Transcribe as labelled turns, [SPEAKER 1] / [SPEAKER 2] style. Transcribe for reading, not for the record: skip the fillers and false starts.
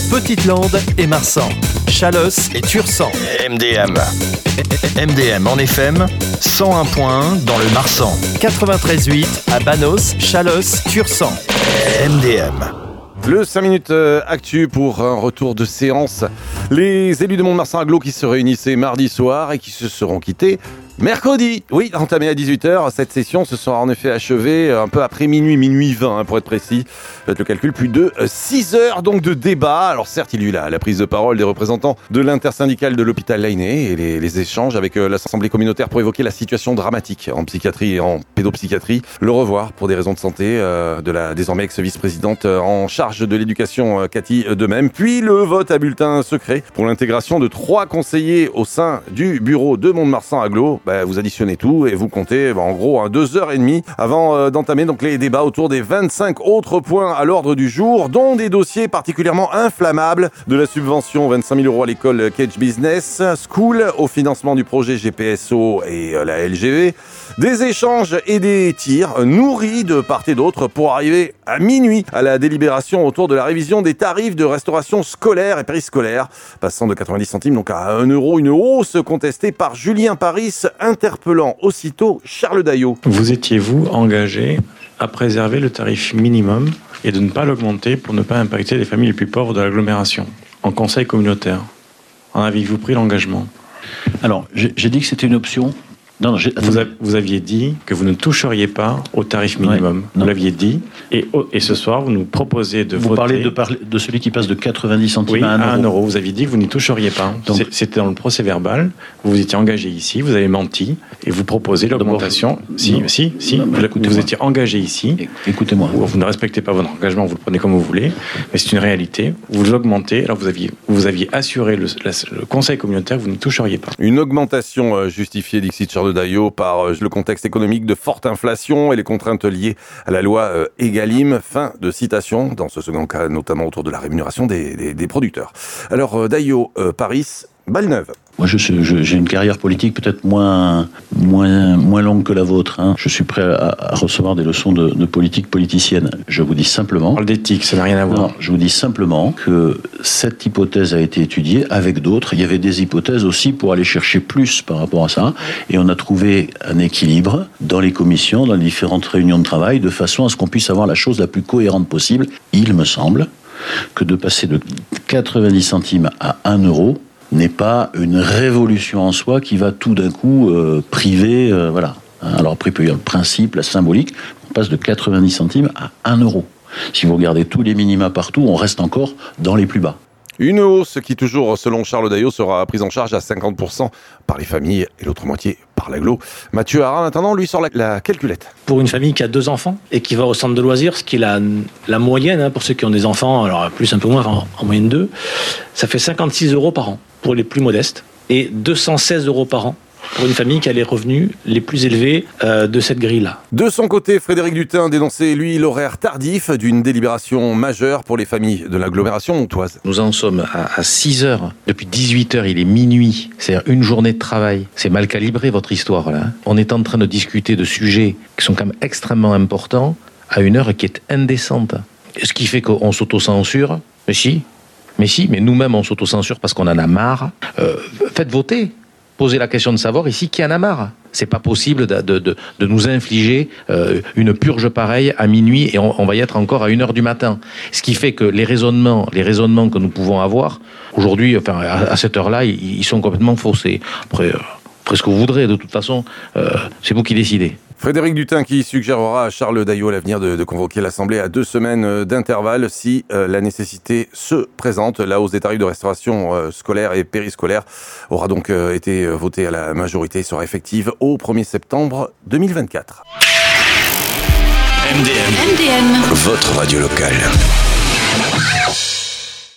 [SPEAKER 1] Petite-Lande et Marsan, Chalosse et Tursan.
[SPEAKER 2] MDM. MDM en FM, 101.1 dans le Marsan.
[SPEAKER 1] 93.8 à Banos, Chalosse, Tursan.
[SPEAKER 2] MDM.
[SPEAKER 3] Le 5 minutes actu pour un retour de séance. Les élus de Mont-de-Marsan Agglo qui se réunissaient mardi soir et qui se seront quittés mercredi. Oui, entamé à 18h, cette session se sera en effet achevée un peu après minuit 20 pour être précis. Faites le calcul, plus de 6 heures donc de débat. Alors certes, il y a eu la prise de parole des représentants de l'intersyndicale de l'hôpital Lainé et les échanges avec l'assemblée communautaire pour évoquer la situation dramatique en psychiatrie et en pédopsychiatrie. Le revoir pour des raisons de santé de la désormais ex-vice-présidente en charge de l'éducation, Cathy Demesme. Puis le vote à bulletin secret pour l'intégration de 3 conseillers au sein du bureau de Mont-de-Marsan Agglo. Vous additionnez tout et vous comptez en gros 2h30 avant d'entamer donc les débats autour des 25 autres points à l'ordre du jour, dont des dossiers particulièrement inflammables, de la subvention 25 000 € à l'école Cage Business School, au financement du projet GPSO et la LGV, des échanges et des tirs nourris de part et d'autre pour arriver à minuit à la délibération autour de la révision des tarifs de restauration scolaire et périscolaire, passant de 90 centimes donc à 1 €, une hausse contestée par Julien Paris, interpellant aussitôt Charles Daillot.
[SPEAKER 4] Vous étiez-vous engagé à préserver le tarif minimum et de ne pas l'augmenter pour ne pas impacter les familles les plus pauvres de l'agglomération en conseil communautaire? En avez-vous pris l'engagement?
[SPEAKER 5] Alors, j'ai dit que c'était une option. Non,
[SPEAKER 4] vous aviez dit que vous ne toucheriez pas au tarif minimum. Vous l'aviez dit. Et ce soir, vous nous proposez de voter...
[SPEAKER 5] Vous parlez de celui qui passe de 90 centimes à 1 €.
[SPEAKER 4] 1 €. Vous aviez dit que vous n'y toucheriez pas. Donc, c'était dans le procès verbal. Vous vous étiez engagé ici, vous avez menti, et vous proposez l'augmentation. Vous étiez engagé ici.
[SPEAKER 5] Écoutez-moi.
[SPEAKER 4] Vous ne respectez pas votre engagement, vous le prenez comme vous voulez, mais c'est une réalité. Vous l'augmentez, alors vous aviez assuré le conseil communautaire, vous n'y toucheriez pas.
[SPEAKER 3] Une augmentation justifiée, dixit Charles Daillot, par le contexte économique de forte inflation et les contraintes liées à la loi Egalim. Fin de citation, dans ce second cas, notamment autour de la rémunération des producteurs. Alors, Daillot, Paris, balle neuve.
[SPEAKER 5] Moi, j'ai une carrière politique peut-être moins longue que la vôtre. Je suis prêt à recevoir des leçons de politique politicienne. Je vous dis simplement...
[SPEAKER 4] On parle d'éthique, ça n'a rien à voir.
[SPEAKER 5] Non, je vous dis simplement que cette hypothèse a été étudiée avec d'autres. Il y avait des hypothèses aussi pour aller chercher plus par rapport à ça. Et on a trouvé un équilibre dans les commissions, dans les différentes réunions de travail, de façon à ce qu'on puisse avoir la chose la plus cohérente possible. Il me semble que de passer de 90 centimes à 1 € n'est pas une révolution en soi qui va tout d'un coup priver, voilà. Alors après, il peut y avoir le principe, la symbolique, on passe de 90 centimes à 1 €. Si vous regardez tous les minima partout, on reste encore dans les plus bas.
[SPEAKER 3] Une hausse qui, toujours selon Charles Daillot, sera prise en charge à 50% par les familles et l'autre moitié par l'agglo. Mathieu Harin, en attendant, lui, sort la calculette.
[SPEAKER 6] Pour une famille qui a 2 enfants et qui va au centre de loisirs, ce qui est la moyenne, pour ceux qui ont des enfants, alors plus un peu moins, en moyenne 2, ça fait 56 € par an pour les plus modestes et 216 € par an pour une famille qui a les revenus les plus élevés de cette grille-là.
[SPEAKER 3] De son côté, Frédéric Dutin dénonçait, lui, l'horaire tardif d'une délibération majeure pour les familles de l'agglomération montoise.
[SPEAKER 7] Nous en sommes à 6 heures. Depuis 18 heures, il est minuit. C'est-à-dire une journée de travail. C'est mal calibré, votre histoire, là. On est en train de discuter de sujets qui sont quand même extrêmement importants à une heure qui est indécente. Ce qui fait qu'on s'auto-censure. Mais nous-mêmes, on s'auto-censure parce qu'on en a marre. Faites voter. Posez la question de savoir ici qui en a marre. C'est pas possible de nous infliger une purge pareille à minuit et on va y être encore à 1h du matin. Ce qui fait que les raisonnements que nous pouvons avoir aujourd'hui, enfin à cette heure-là, ils sont complètement faussés. Après ce que vous voudrez, de toute façon, c'est vous qui décidez.
[SPEAKER 3] Frédéric Dutin qui suggérera à Charles Daillot à l'avenir de convoquer l'Assemblée à 2 semaines d'intervalle si la nécessité se présente. La hausse des tarifs de restauration scolaire et périscolaire aura donc été votée à la majorité et sera effective au 1er septembre 2024.
[SPEAKER 2] MDM, votre radio locale.